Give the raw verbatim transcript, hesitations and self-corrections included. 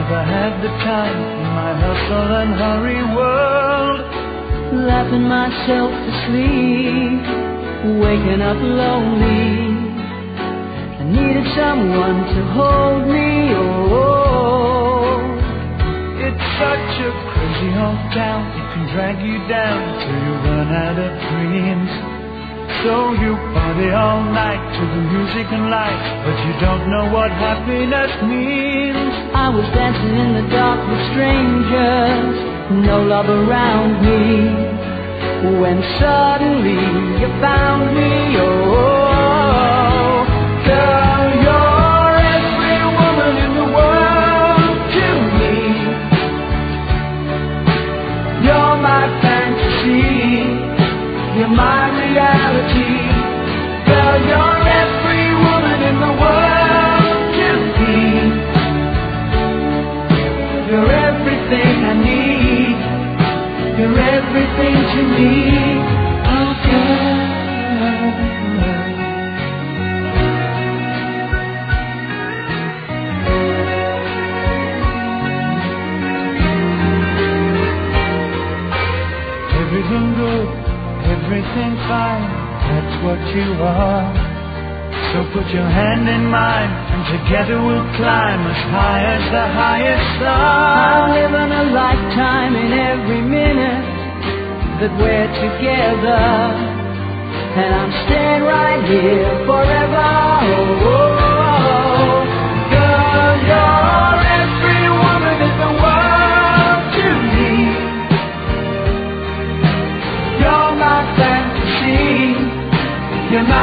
never had the time in my hustle and hurry world. Laughing myself to sleep, waking up lonely. I needed someone to hold me, oh. It's such a crazy old town, it can drag you down till you run out of dreams. So you party all night to the music and lights, but you don't know what happiness means. I was dancing in the dark with strangers, no love around me, when suddenly you found me, oh. Girl, you're every woman in the world to me. You're my fantasy, you're my reality. Girl, you're every woman in the world to me. You're everything I need, you're everything to me. Oh, girl. Everything good, everything fine, that's what you are. So put your hand in mine, and together we'll climb as high as the highest star. I'm living a lifetime in every minute that we're together, and I'm staying right here forever, oh, oh, oh. Girl, you're every woman in the world to me. You're my fantasy, you're my